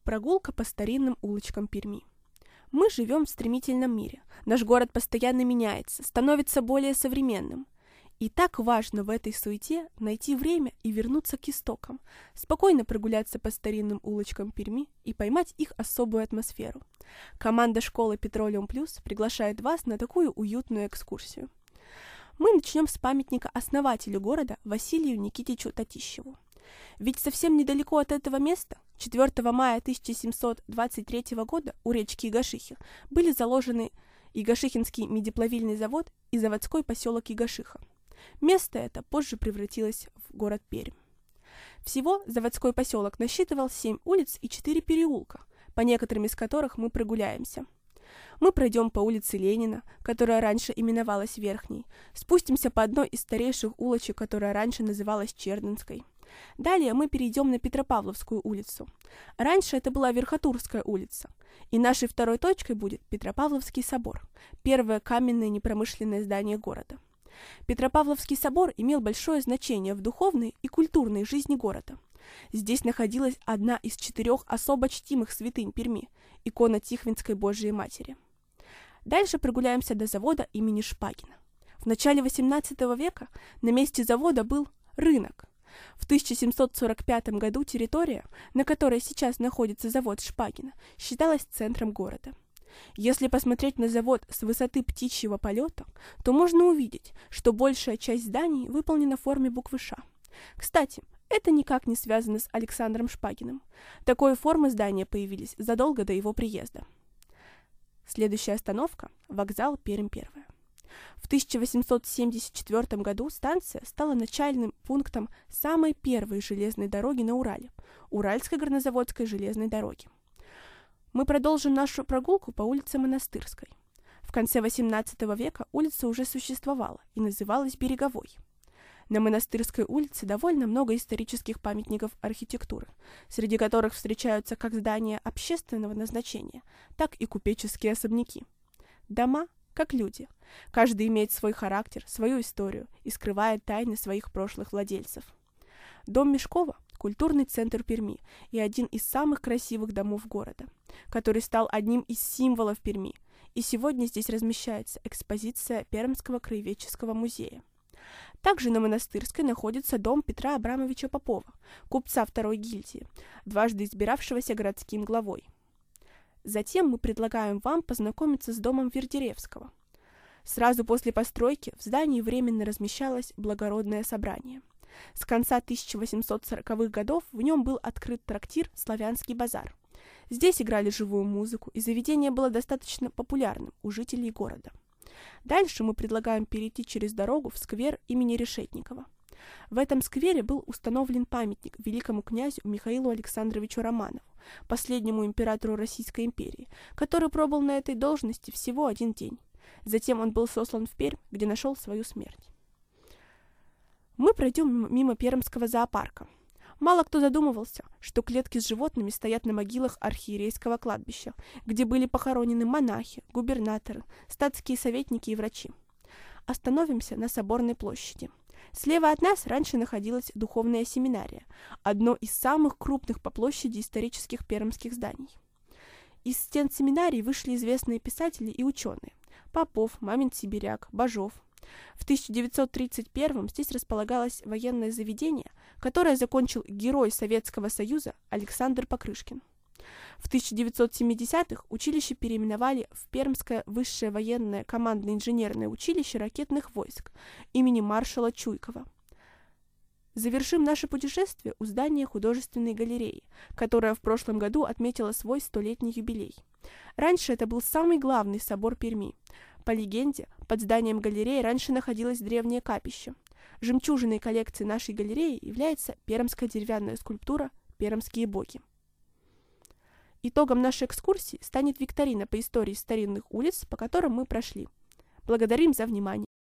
Прогулка по старинным улочкам Перми. Мы живем в стремительном мире. Наш город постоянно меняется, становится более современным. И так важно в этой суете найти время и вернуться к истокам, спокойно прогуляться по старинным улочкам Перми и поймать их особую атмосферу. Команда школы Petroleum Plus приглашает вас на такую уютную экскурсию. Мы начнем с памятника основателю города Василию Никитичу Татищеву. Ведь совсем недалеко от этого места, 4 мая 1723 года у речки Ягашихи были заложены Ягашихинский медиплавильный завод и заводской поселок Ягашиха. Место это позже превратилось в город Пермь. Всего заводской поселок насчитывал 7 улиц и 4 переулка, по некоторым из которых мы прогуляемся. Мы пройдем по улице Ленина, которая раньше именовалась Верхней, спустимся по одной из старейших улочек, которая раньше называлась Чердынской. Далее мы перейдем на Петропавловскую улицу. Раньше это была Верхотурская улица. И нашей второй точкой будет Петропавловский собор, первое каменное непромышленное здание города. Петропавловский собор имел большое значение в духовной и культурной жизни города. Здесь находилась одна из 4 особо чтимых святынь Перми – икона Тихвинской Божией Матери. Дальше прогуляемся до завода имени Шпагина. В начале XVIII века на месте завода был рынок. В 1745 году территория, на которой сейчас находится завод Шпагина, считалась центром города. Если посмотреть на завод с высоты птичьего полета, то можно увидеть, что большая часть зданий выполнена в форме буквы «Ш». Кстати, это никак не связано с Александром Шпагиным. Такой формы здания появились задолго до его приезда. Следующая остановка – вокзал Пермь-1. В 1874 году станция стала начальным пунктом самой первой железной дороги на Урале – Уральской горнозаводской железной дороги. Мы продолжим нашу прогулку по улице Монастырской. В конце XVIII века улица уже существовала и называлась Береговой. На Монастырской улице довольно много исторических памятников архитектуры, среди которых встречаются как здания общественного назначения, так и купеческие особняки. Дома как люди. Каждый имеет свой характер, свою историю и скрывает тайны своих прошлых владельцев. Дом Мешкова – культурный центр Перми и один из самых красивых домов города, который стал одним из символов Перми, и сегодня здесь размещается экспозиция Пермского краеведческого музея. Также на Монастырской находится дом Петра Абрамовича Попова, купца второй гильдии, дважды избиравшегося городским главой. Затем мы предлагаем вам познакомиться с домом Вердеревского. Сразу после постройки в здании временно размещалось благородное собрание. С конца 1840-х годов в нем был открыт трактир «Славянский базар». Здесь играли живую музыку, и заведение было достаточно популярным у жителей города. Дальше мы предлагаем перейти через дорогу в сквер имени Решетникова. В этом сквере был установлен памятник великому князю Михаилу Александровичу Романову, последнему императору Российской империи, который пробыл на этой должности всего 1 день. Затем он был сослан в Пермь, где нашел свою смерть. Мы пройдем мимо Пермского зоопарка. Мало кто задумывался, что клетки с животными стоят на могилах архиерейского кладбища, где были похоронены монахи, губернаторы, статские советники и врачи. Остановимся на Соборной площади. Слева от нас раньше находилась духовная семинария, одно из самых крупных по площади исторических пермских зданий. Из стен семинарии вышли известные писатели и ученые – Попов, Мамин-Сибиряк, Бажов. В 1931 здесь располагалось военное заведение, которое закончил герой Советского Союза Александр Покрышкин. В 1970-х училище переименовали в Пермское высшее военное командно-инженерное училище ракетных войск имени маршала Чуйкова. Завершим наше путешествие у здания художественной галереи, которая в прошлом году отметила свой 100-летний юбилей. Раньше это был самый главный собор Перми. По легенде, под зданием галереи раньше находилось древнее капище. Жемчужиной коллекции нашей галереи является пермская деревянная скульптура «Пермские боги». Итогом нашей экскурсии станет викторина по истории старинных улиц, по которым мы прошли. Благодарим за внимание.